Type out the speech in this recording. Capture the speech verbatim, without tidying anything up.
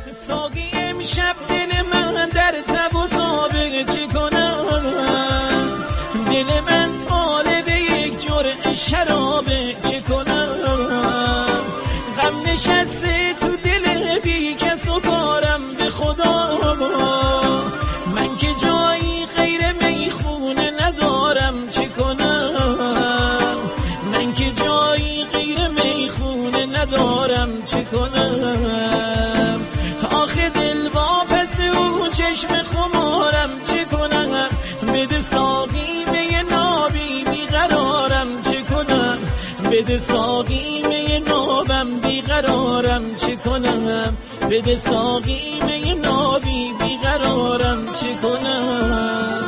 ساقی امشب دل من در تب و تابه چه کنم، دل من طالب یک جرعه شرابه چه کنم، غم نشسته تو دل بی کس و کارم به خدا، من که جایی غیر میخونه ندارم چه کنم، من که جایی غیر میخونه ندارم چه کنم، آخه دل با پس او چشم خمارم چه کنم، بده ساقی می نابی بیقرارم چه کنم، بده ساقی می نابم بیقرارم چه کنم، بده ساقی می نابی بیقرارم چه کنم.